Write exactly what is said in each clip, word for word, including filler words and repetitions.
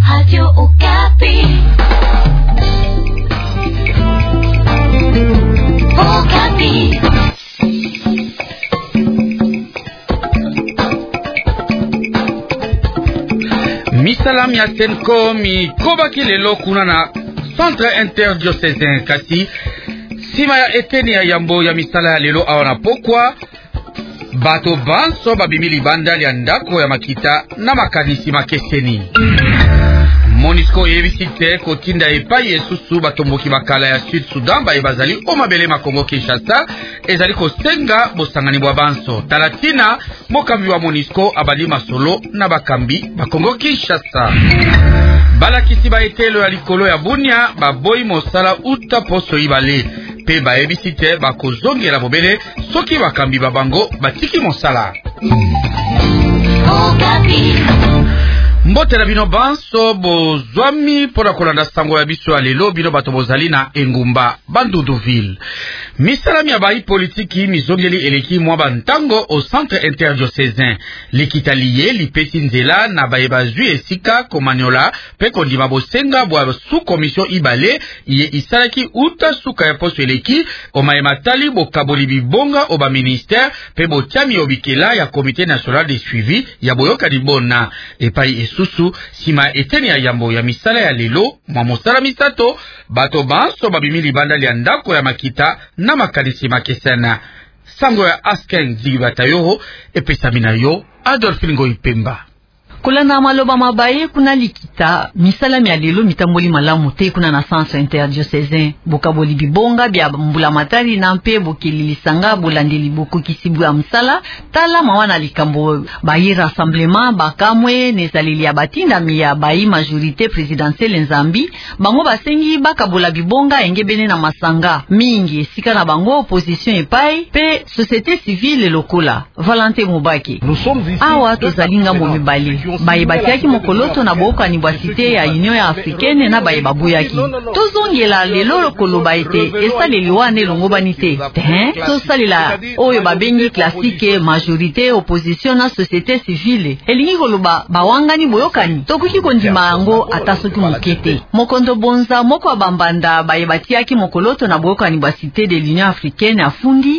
Radio Okapi. Okapi. Misalam ya Senko mi kobaki lelo kuna na Centre Interdiocesain kasi sima ya eteni ya yambo ya misala ya lelo awana pokwa bato banso babimili bandali ya ndako ya makita na makanisi makeseni. Monisco evisite kotinda epai esusu batomboki bakala ya Sud Sudan ba ebazali omabele makongo Kinshasa ezali kosenga bosangani bwa banso talatina mokambi wa Monisco abali masolo na bakambi bakongo Kinshasa. Balakisi ba etelo ya likolo ya Bunia baboyi mosala uta poso ibale pe ba ebisite bakozongela bobele soki bakambi babango batiki mosala. Mbote na bino banso bozwami pona kolanda sango ya biso ya lelo bino bato bozali na engumba Bandunduville. Misalami ya bayi politiki mizongeli eleki mwa bantango au Centre Interdiocesain. Likita liye lipesi nzela na baye bazwi esika komanyola pe kondima bosenga bwa sous commission ibale iye isalaki uta suka ya poso eleki omaye matali bokaboli bibonga oba ministère pe botiami obikela ya Comité National de Suivi ya boyoka dibona epai esusu sima eteni ya yambo ya misala ya lelo mwa mosala misato bato banso babimili bandali ya ndako ya makita na makanisi makesena. Sango ya Asken Zigibatayo epesami na yo Adolphine Ngoipemba. Kulana maloba mabaye kuna likita misalami ya lelo mitamboli malamu te kuna na Centre Interdiocesain bokaboli bibonga bya mbula matari na mpe bokililisanga bolandeli boko kisibu ya msala tala mawana likambo bayi rassemblement bakamwe nezalili ya batinda mi ya bayi majorité présidentielle nzambi bango basengi bakabola bibonga engebene na masanga mingi esika na bango opposition epai pe société civile lokola Valentin Mubaki awa tozalinga mo mibali baye batiaki mokoloto na bokani bwa site ya Union ya Africaine na baye babuyaki tozongela lelo lokolo baete esaleli wana elongo bani te hein tosalela oyo babengi classique majorité opposition na société civile elingi koloba bawangani boyokani tokuki kondima yango atasoki mokete mokondo bonza moko abambanda baye batiaki mokoloto na bokani bwa site de l'Union Africaine afundi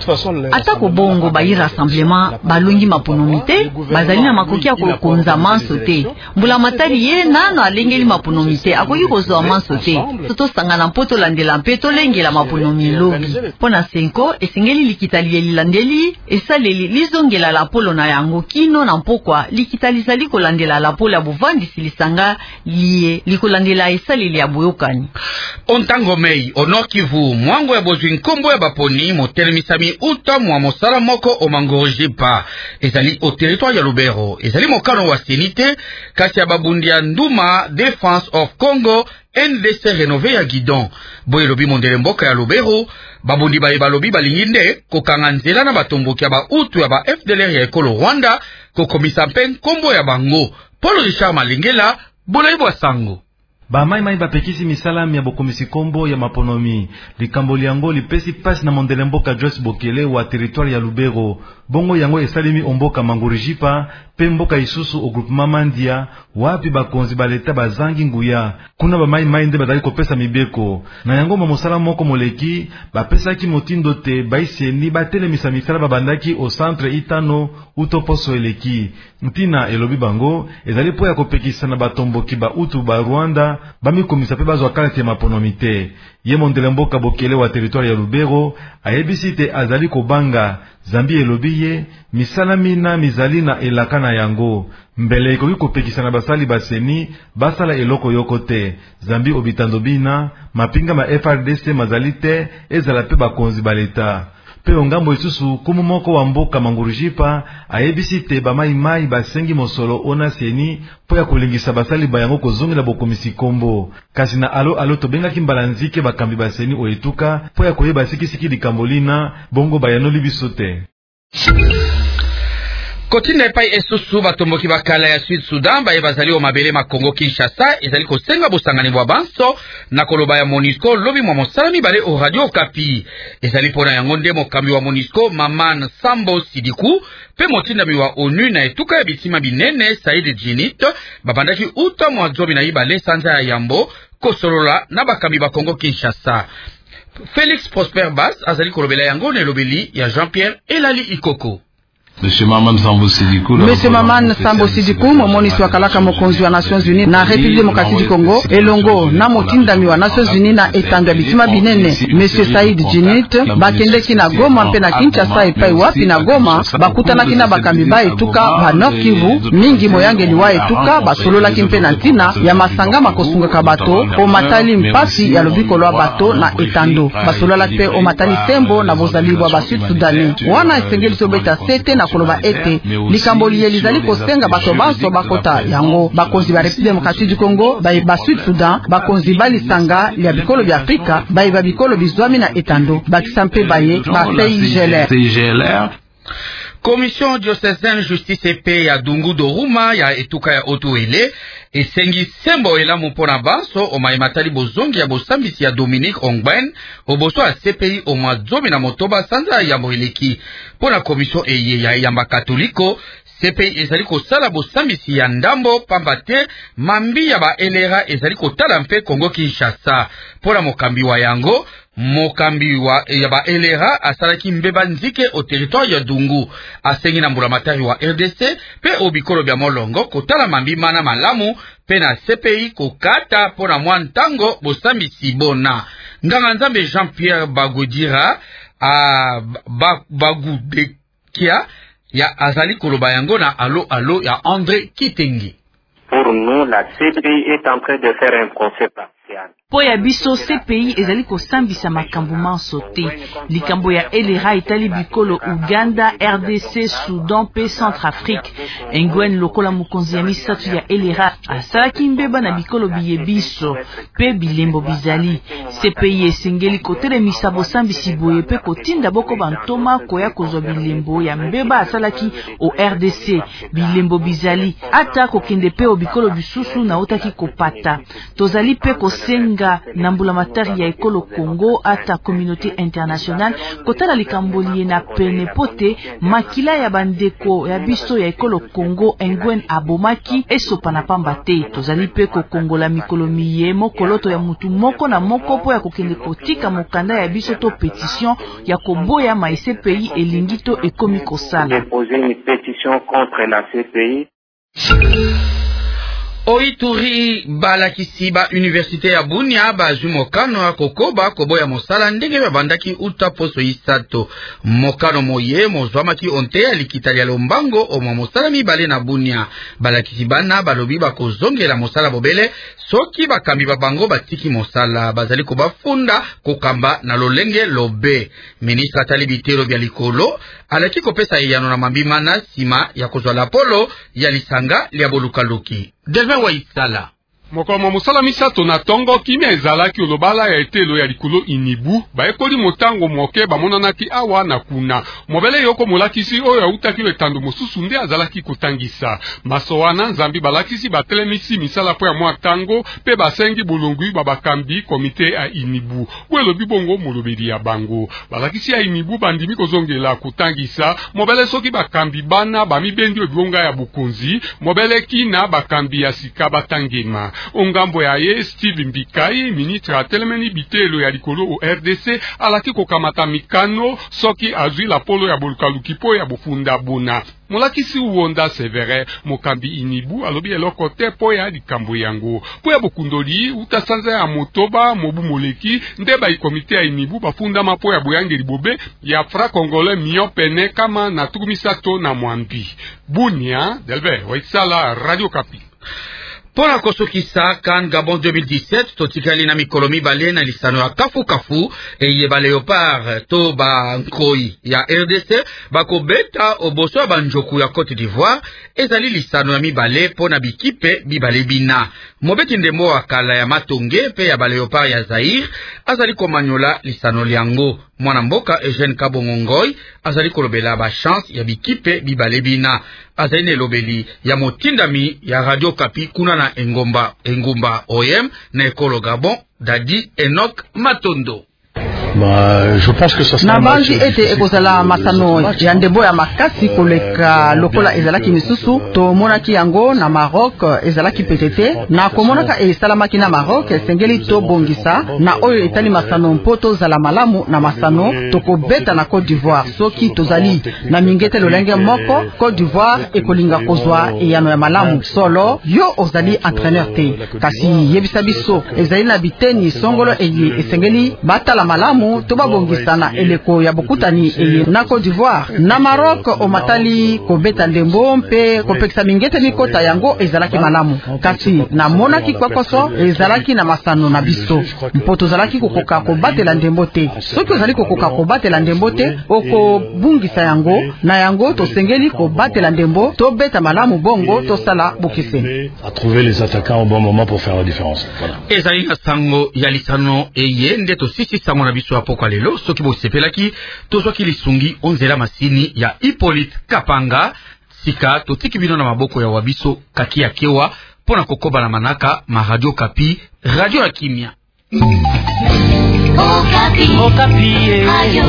atako bongo bayi rassemblement balongi maponomite bazali na makoki ya konza manso te mbula matari ye nano alengeli maponomi te akoki kozwa manso te toto sangana mpoto landela mpe tolengela maponomi lobi pona senko esengeli likita liye lilandeli esaleli lizongela la polo na yango kino na mpokwa likita lizali kolandela la polo ya buvandisi lisanga liye likolandela esaleli ya boyokani. Ontango mei Nord Kivu mwango ya bozwi nkombo ya baponi motelemisami uta mwa mosala moko omangorojipa ezali au territoire ya Lubero ezali mokano wa senite kasi ya babundi ya nduma Defense of Congo N D C renové ya Gidon boye lobi mondele mboka ya Lubero babundi baye balobi balinginde kokanga nzela na batomboki ya ba utu ya ba F D L R ya ekolo Rwanda kokomisa mpe nkombo ya bango. Paul Richard Malingela Bolaibo Sango ba mai mai bapekisi misalam ya bokomisi kombo ya maponomi likambo liango lipesi pasi na mondele mboka Joyce Bokele wa territoire ya Lubero bongo yango esalimi omboka Mangurijipa pe mboka isusu o groupement Mandia wapi bakonzi baleta bazangi nguya kuna ba mai mai nde badali kopesa mibeko na yango mamosala moko moleki bapesaki motindo te baiseni batelemisa misala babandaki au centre itano utoposo eleki ntina elobi bango ezali po ya kopekisa na batomboki ba utu ba Rwanda bamikomisa pe bazwa kalete maponomite ye mondele mboka Bokele wa territoire ya Lubero ayebisite azali kobanga Zambi elobi ye misala mina mizali na elaka na yango mbele ekoki kopekisa na basali baseni basala eloko yoko te Zambi obitando bina mapinga ma F R D C mazali te ezala pe bakonzi baleta pe ongambo isusu kumu moko wa mboka Mangurijipa ayebisite bamai mai basengi mosolo ona seni po ya kolingisa basali bayango kozongela bokomisi kombo kasi na alo alo tobengaki mbalanzike bakambi baseni oetuka po ya koyeba sikisiki likambolina bongo bayanoli biso te. Kotina epai esusu batomboki bakala ya Sud Sudan baye bazali o mabele ma Congo Kinshasa ezali kosenga bosangani bwa banso na koloba ya MONUSCO lobi mwa mosala mibale o Radio Okapi. Ezali pona yango nde mokambi wa MONUSCO Maman Sambo Sidiku pe motindami wa ONU na etuka ya bitima binene Saïd Djinit babandaki uta mwa zobi na ibale sanza ya Yambo kosolola na bakambi ba Congo Kinshasa. Félix Prosper Bass azali kolobela yango na elobeli ya Jean-Pierre Elali Ikoko. Monsieur Maman Sambo Sidiku, Monsieur Maman Sambo Sidiku, momonisi wa kalaka mokonzi wa Nations Unies na République démocratique du Congo, elongo na motindami wa Nations Unies na etando ya bitima binene, Monsieur Saïd Djinit, bakendeki na Goma mpe na Kinshasa epai wapi na Goma, bakutanaki na bakambi ba etuka ba Nord Kivu, mingi moyangeli wa etuka, basololaki mpe na ntina ya masanga makosungaka bato, o matali mpasi ya lobiko lwa bato na etando. Basololaki mpe o matali sembo na bozalibwa ba Sud Sudanais. Wana esengeli sobeta sete na koloba ete likambo liye lizali kosenga bato banso bakota yango bakonzi ba République démocratique du Congo baye ba Sud Sudan bakonzi balisanga lia bikolo bya Afrika baye ba bikolo bizwami na etando bakisampe baye ba C I G L R. Commission diocésaine justice epe ya Dungu Doruma ya etuka ya Otuele esengi sembo elamu mpona banso o maimatali bozongi ya bosambisi ya Dominique Ongben oboso ya C P I o mwa zomi na motoba sanza ya moeleki pona commission eye ya yamba katoliko. C P I ezali kosala bosambisi ya ndambo pambate mambi ya ba L R A ezali kotala mpe Congo Kinshasa pona mokambi wa yango. Mokambi wa ya ba L R A asalaki mbeba nzike o territoire ya Dungu asengi na mbulamatari wa R D C pe obikolo bya molongo kotala mambi mana malamu pe na C P I kokata pona mwa ntango bosambisi bona. Nganga nzambe Jean-Pierre Bagodira a Bagudekia ya azali koloba yango na alo alo ya André Kitengi. Pour nous, la C P I est en train de faire un procès partiel. Po ya biso C P I ezali kosambisa makambo manso te. Likambo ya L R A etali bikolo Uganda, R D C, Soudan pe Centrafrique. Engwen lokola mokonzi ya misato ya L R A asalaki mbeba na bikolo biye biso pe bilembo bizali. C P I esengeli kotelemisa bosambisi boye pe kotinda boko bantoma koya kozwa bilembo ya mbeba asalaki o R D C. Bilembo bizali ata kokende pe obikolo bisusu na otaki kopata. Tozali pe kosenga na mbulamatari ya ekolo Congo ata communauté internationale kotala likambolie na pene pote makila ya bandeko ya biso ya ekolo Congo engwen abomaki esopa na pamba te. Tozali pe ko kongola mikolo miye mokoloto ya mutu moko na moko po ya kokende kotika mokanda ya biso to pétition ya koboya ma C P I elingi to ekomi kosala. Déposer une pétition contre la C P I. Oituri balakisi ba université ya Bunia ba jumokano ya kokoba koboya mosala ndenge babandaki uta poso isato mokano moye mozwamaki onte ya likitali ya lombango omwa mosala mibale na Bunia balakisi bana balobi bakozongela mosala bobele soki bakambi babango batiki mosala bazali kobafunda kokamba na lolenge lobe. Ministre atali bitero bya likolo alaki kopesa eyano na mambima na sima ya kozwa la polo ya lisanga lia bolukaluki. Delvin Waisala Mokoma musala misato na tongo kimia ezalaki olobala ya etelo ya likolo inibu baekoli motango moke bamonanaki awa na kuna mobele yoko molakisi oyo autaki letando mosusu nde azalaki kotangisa masowana nzambi balakisi batelemisi misala po ya mwa tango pe basengi bolongwi babakambi komite ya inibu welobi bongo molobeli ya bango balakisi ya inibu bandimi kozongela kotangisa mobele soki bakambi bana bamibendi ebionga ya bukonzi mobele kina bakambi ya sika batangema. Ongambo ya ye Steve Mbikai ministre atelemeni bitelo ya likolo o R D C alaki kokamata mikano soki azwi la polo ya bolukaluki po ya bofunda bona. Molakisi uonda severe mokambi inibu alobi eloko te po ya likambo yango po ya bokundoli utasanza ya motoba mobu moleki nde ba komite ya inibu bafunda mapo ya boyangeli bobe ya fra congolais mio pene kama na tukumisato na mwambi. Bunia Delve Waisala Radio Kapi. Pona kosokisa kan Gabon deux mille dix-sept totikali na mikolo mibale na lisano ya kafu kafu eye ba Léopard to ba Nkoi ya R D C bakobeta oboso ya banjoku ya Côte d'Ivoire ezali lisano ya mibale pona bikipe bibale bina mobeti ndembo wa kala ya Matonge pe ya ba Léopard ya Zaire azali komanyola lisano liango mwana mboka Eugène Kabongongoi azali kolobela ba chance ya bikipe bibale bina azali ne lobeli ya motindami ya Radio Kapi kuna na engomba engumba O M na ekolo Gabon Dadi Enoch Matondo. Bah, je pense que ça sera na banji ete ekozala masano ya ndembo ya makasi koleka lokola ezalaki misusu to monaki yango na Maroc ezalaki petete na komonaka esalamaki na Maroc esengeli to bongisa na oyo etali masano mpoto zala malamu na masano to kobeta na Côte d'Ivoire soki tozali na mingete lolenge moko Côte d'Ivoire ekolinga kozwa eyano ya malamu solo yo ozali entraîneur te kasi yebisa biso ezali na biteni songolo eye esengeli batala malamu toba bongisana eleko ya bokutani eye na Côte d'Ivoire na Maroc o matali kobeta ndembo mpe kopekisa mingete mikota yango ezalaki malamu kasi na monaki kwa koso ezalaki na masano na biso mpoto zalaki kokoka kobatela ndembo te soki ozali kokoka kobatela ndembo te oko bungisa yango na yango tosengeli kobatela ndembo to beta malamu bongo to sala bokise à trouver les attaquants au bon moment pour faire la différence. Voilà. Ezali na sango ya lisano eye nde to sisi sango na biso apoko lelo soki bosepelaki tozwaki lisungi onzela masini ya Hippolyte Kapanga sika totiki bino na maboko ya wabiso kaki ya kewa pona kokoba na manaka ma Radio Kapi radio ya kimia. Okapi. Okapi. Radio